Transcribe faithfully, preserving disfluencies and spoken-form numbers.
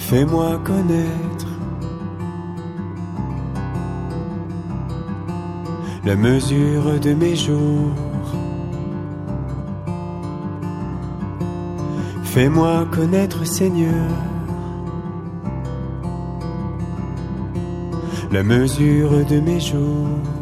Fais-moi connaître la mesure de mes jours. Fais-moi connaître, Seigneur, la mesure de mes jours.